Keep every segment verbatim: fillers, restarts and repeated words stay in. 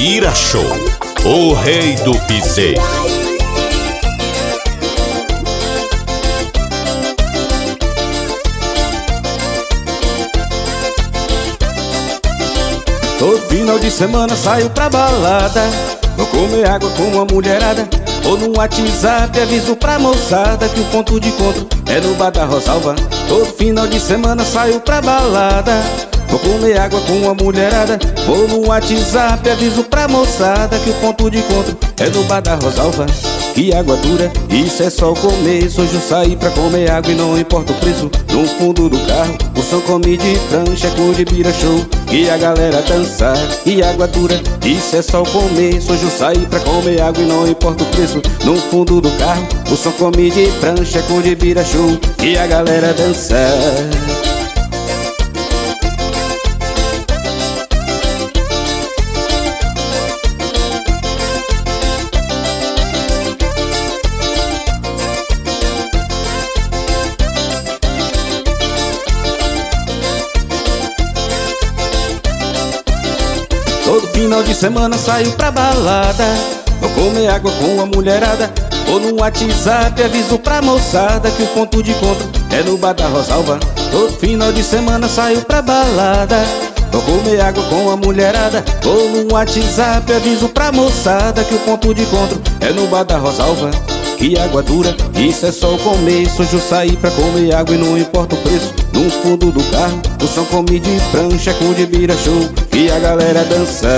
Bira Show, o rei do piseiro. Todo final de semana saio pra balada, vou comer água com a mulherada. Ou no WhatsApp aviso pra moçada que o ponto de encontro é no bar da Rosalva. Todo final de semana saio pra balada, vou comer água com a mulherada. Ou no WhatsApp aviso pra moçada que o ponto de encontro é no bar da Rosalva. Que água dura, isso é só o começo. Hoje eu saí pra comer água e não importa o preço. No fundo do carro, o som come de prancha com de Bira Show e a galera dançar. Que água dura, isso é só o começo. Hoje eu saí pra comer água e não importa o preço. No fundo do carro, o som come de prancha com de Bira Show e a galera dançar. Todo final de semana saio pra balada, vou comer água com a mulherada. Ou no WhatsApp aviso pra moçada que o ponto de encontro é no bar da Rosalva. Todo final de semana saio pra balada, vou comer água com a mulherada. Ou no WhatsApp aviso pra moçada que o ponto de encontro é no bar da Rosalva. Que água dura, isso é só o começo. Hoje eu saí pra comer água e não importa o preço. No fundo do carro, o som come de prancha com de Bira Show e a galera dançar.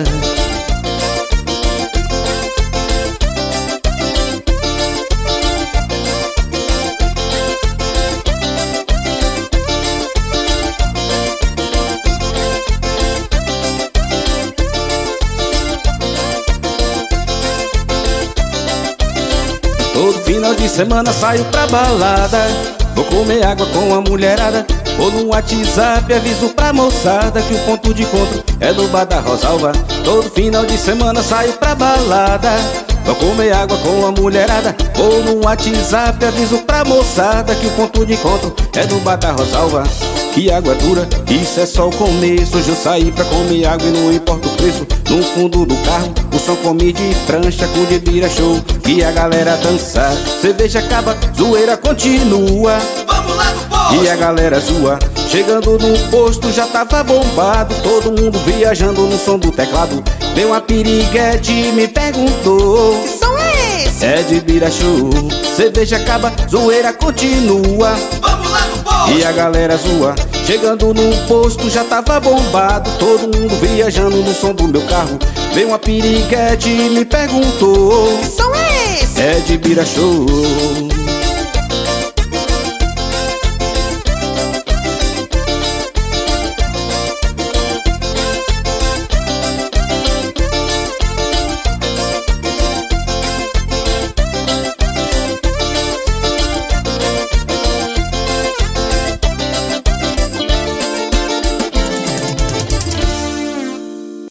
Todo final de semana saio pra balada, vou comer água com a mulherada. Ou no WhatsApp aviso pra moçada que o ponto de encontro é no bar da Rosalva. Todo final de semana saio pra balada, vou comer água com a mulherada. Ou no WhatsApp aviso pra moçada que o ponto de encontro é no bar da Rosalva. Que água dura, isso é só o começo. Hoje eu saí pra comer água e não importa o preço. No fundo do carro, o som come de prancha com de Bira Show e a galera dançar. Cerveja acaba, zoeira continua. Vamos lá no posto! E a galera zoa. Chegando no posto já tava bombado, todo mundo viajando no som do teclado. Veio uma piriguete e me perguntou: que som é esse? É de Bira Show. Cerveja acaba, zoeira continua. Vamos lá no posto! E a galera zoa. Chegando no posto já tava bombado, todo mundo viajando no som do meu carro. Veio uma piriguete e me perguntou: que som é esse? É de Bira Show.